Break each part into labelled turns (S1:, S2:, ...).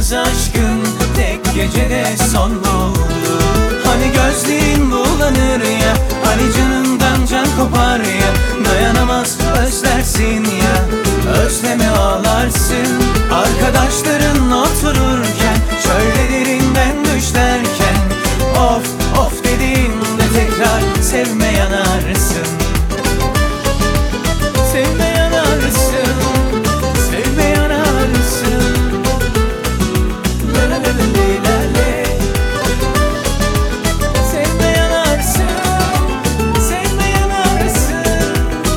S1: Yıkılmaz aşkın tek gecede son buldu. Hani gözlerin bulanır ya, hani canından can kopar ya, dayanamaz özlersin ya, özleme ağlarsın. Arkadaşların otururken, çöllerinden düşlerken, of of dediğinde tekrar sevme yanarsın. Sevme yanarsın, sevme yanarsın. La la la la la la. Sevme yanarsın, sevme yanarsın.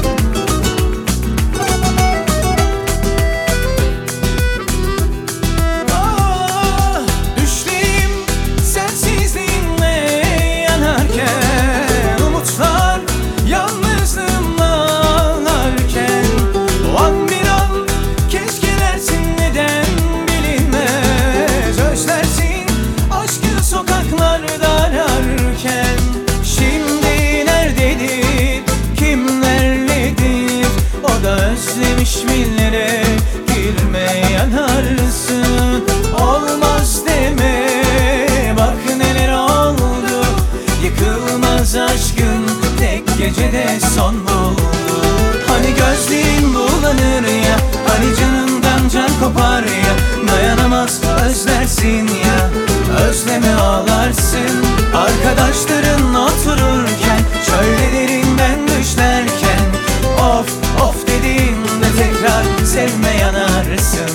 S1: Ah, düşlerim sensizliğinle yanarken, umutlar yalnızlığımla ağlarken, o an bir an keşkelersin neden bilinmez, özlersin aşkı sokaklarda ararken. Şimdi nerededir, kimlerledir, o da özlemiş millere, girme yanarsın. Olmaz deme, bak neler oldu, yıkılmaz aşkın tek gecede son buldu. Hani gözlerin bulanır ya, hani canından can kopar ya, dayanamaz özlersin ya, özleme ağlarsın. Arkadaşların otururken, çöllerinden düşlerken, of of dediğinde tekrar sevme yanarsın.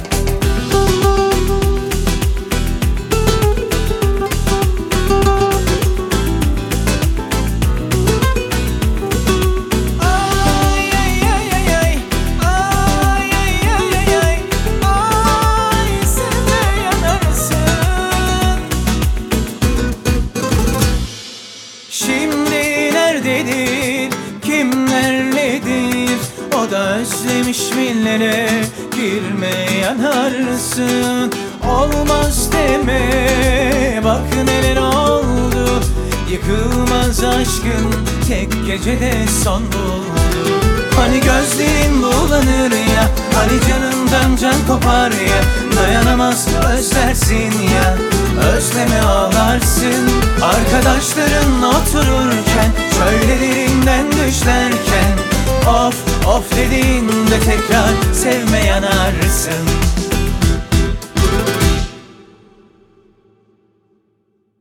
S1: Ay ay ay ay ay, ay ay ay ay ay, ay sevme yanarsın. Şimdi nerededir, kimlerledir, o da özlemiş millere, girme yanarsın. Olmaz deme, bak neler oldu, yıkılmaz aşkın tek gecede son buldu. Hani gözlerin bulanır ya, hani canından can kopar ya, dayanamaz özlersin ya, özleme ağlarsın. Arkadaşların otururken, çöllerinden düşlerken, of of dediğinde tekrar sevme yanarsın.